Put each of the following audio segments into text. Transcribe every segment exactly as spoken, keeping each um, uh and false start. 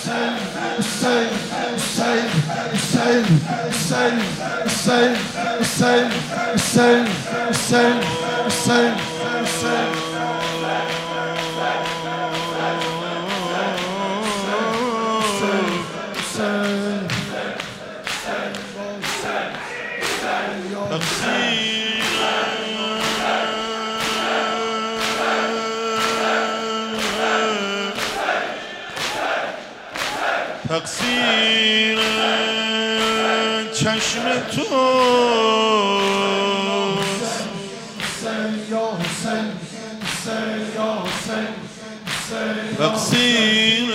تقصیر چشم تو تقصیر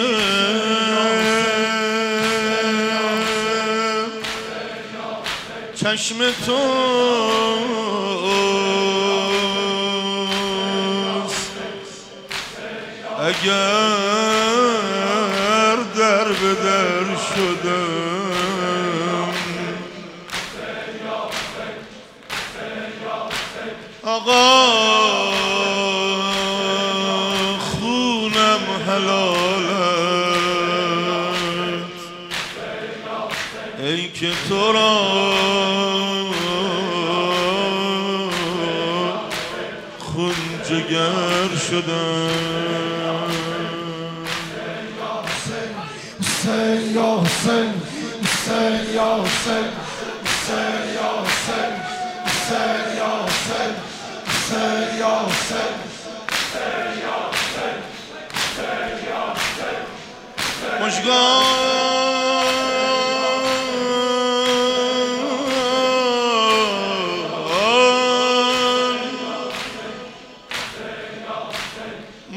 چشم تو اگر در به در شدم آقا خونم حلالت ای که تو را خون جگر شدم Hüseyin ya Hüseyin, Hüseyin ya Hüseyin, Hüseyin ya Hüseyin, Hüseyin ya Hüseyin, Hüseyin ya Hüseyin, Hüseyin ya Hüseyin, Hüseyin ya Hüseyin. مژگان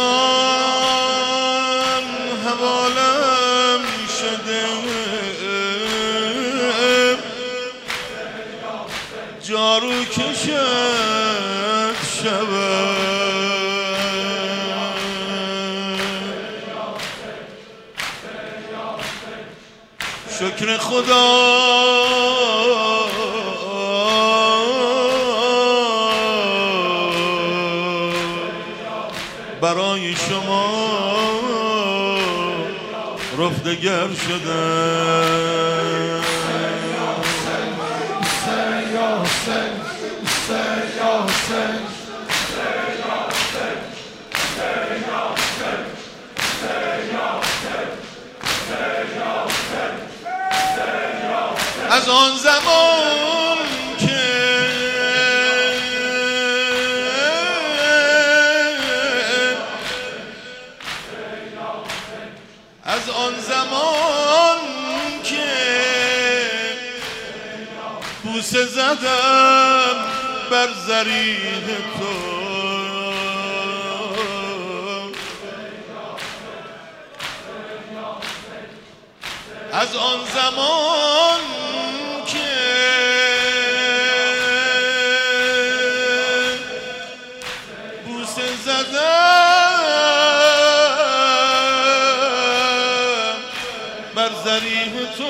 مژگان حوالم شده جارو کشد شود شکر خدا برای شما رفتگر شده از آن زمان که از آن زمان که بوسه زدم بر ضریح تو از آن زمان که بوسه زدم بر ضریح تو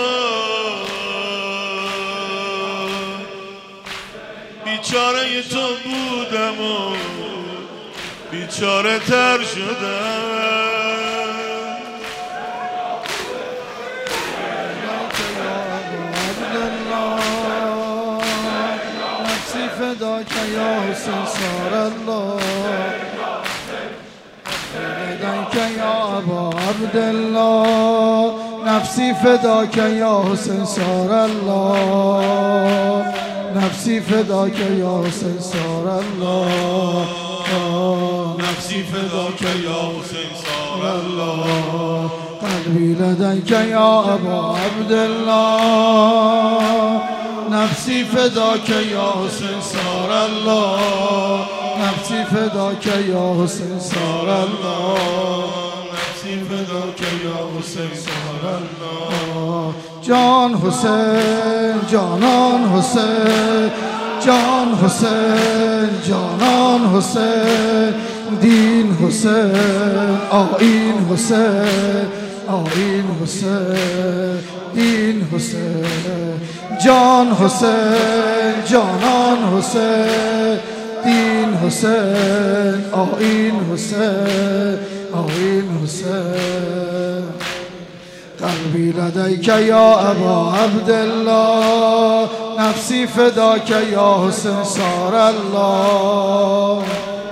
بیچاره تو بودم و بیچاره تر شدم فداك يا حسين صار الله فداك يا أبا عبد الله نفسي فداك يا حسين صار الله نفسي فداك يا حسين صار الله نفسي فداك يا حسين صار الله قلبي لديك يا أبا عبد الله نفسي فداك يا حسين صار الله نفسي فداك يا حسين صار الله نفسي فداك يا حسين صار الله جان حسين جانان حسين جان حسين جانان حسين دين حسين آیین حسين آیین حسين دين حسين جان حسين جانان حسين دين حسين آیین حسين آیین حسين قلبی لدیک یا ابا عبدالله نفسی فداک یا حسین صار الله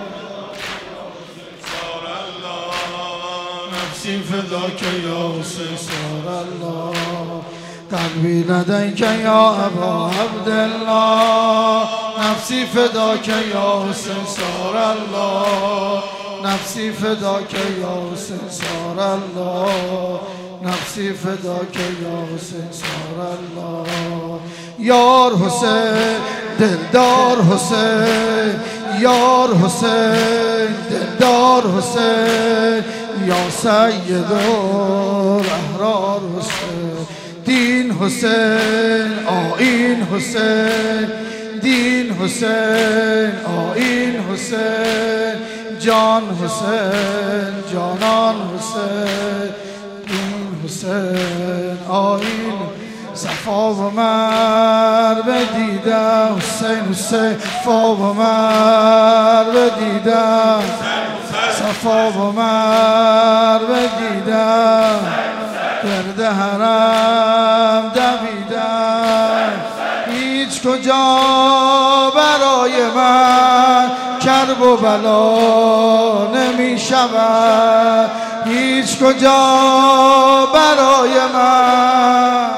نفسی فداک یا حسین صار الله قلبی لدیک یا ابا عبدالله نفسی فداک یا حسین صار الله نفسی فداک یا حسین صار الله نفسی فداک یا حسین صار الله یار حسین دلدار حسین یار حسین دلدار حسین یا سید الاحرار حسین دین حسین آیین حسین دین حسین آیین حسین جان حسین جانان حسین دین حسین آیین صفا و مروه دیدم حسین حسین صفا و مروه دیدم صفا و مروه دیدم گرد حرم دویدم هیچ کجا برای من کرب و بلا نمی شود هیچ کجا برای من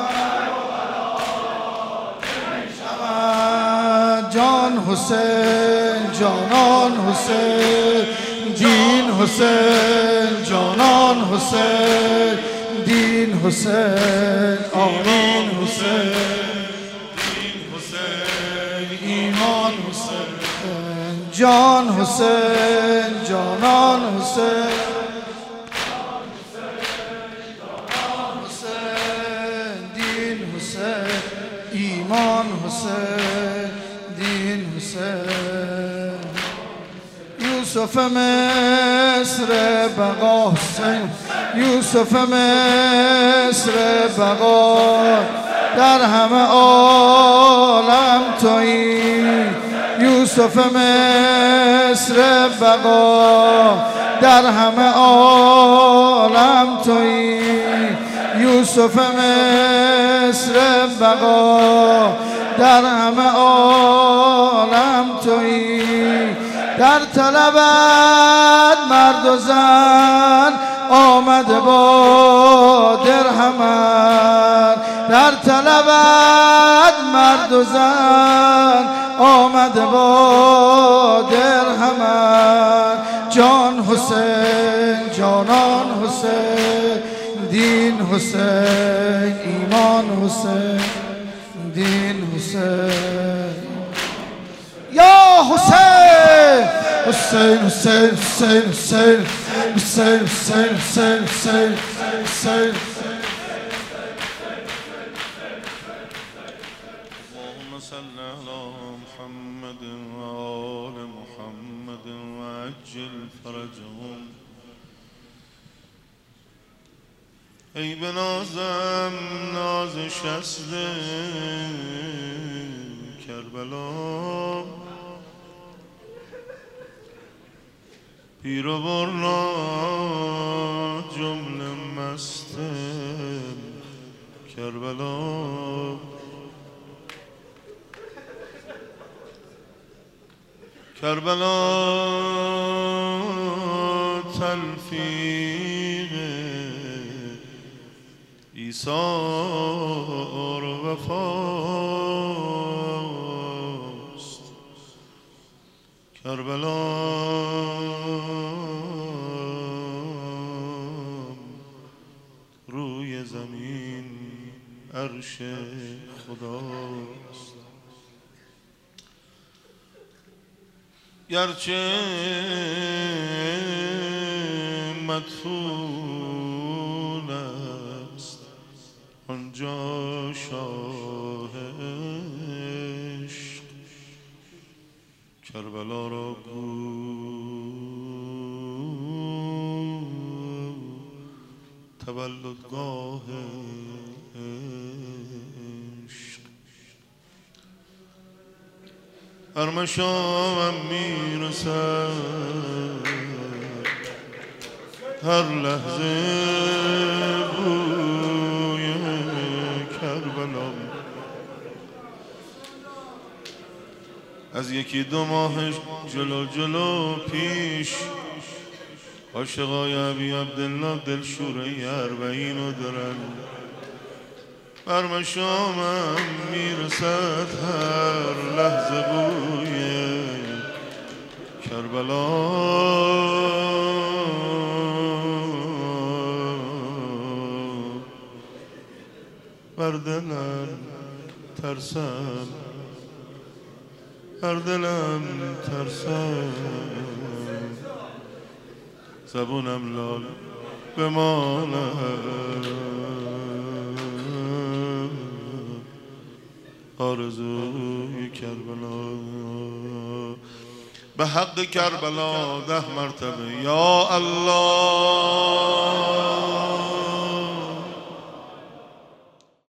جان حسین جانان حسین دین حسین جانان حسین دین حسین آمین حسین دین حسین ایمان حسین جان حسین جانان حسین دین حسین ایمان حسین دین حسین یوسف مصر بقا حسین یوسف مصر بقا در همه عالم تویی یوسف مصر بقا در همه عالم تویی یوسف مصر بقا در همه عالم تویی در طلبت مرد و زن آمده با درهمن در طلبت مرد و زن آمده با درهمن جان حسین جانان حسین دین حسین ایمان حسین دین حسین یا حسین حسین حسین حسین حسین حسین حسین حسین حسین حسین اللهم صل على محمد وآل محمد وعجل فرجهم ای به نازم ناز شست کربلا پیر و برنا جمله مست کربلا کربلا تلفیق ایثار و وفاست کربلا روی زمین عرش خداست گرچه مدفون است آنجا شاه عشق کربلا را گو تولدگاه عشق هر مشامم میرسد هر لحظه بود از یکی دو ماهش جلو جلو پیش عاشقای ابی عبدالله دلشوره اربعین رو دارن. بر مشامم میرسد هر لحظه بوی کربلا، بر دلم ترسم، بر دلم ترسم، زبونم لال بمانم، آرزوی کربلا. به حق کربلا ده مرتبه یا الله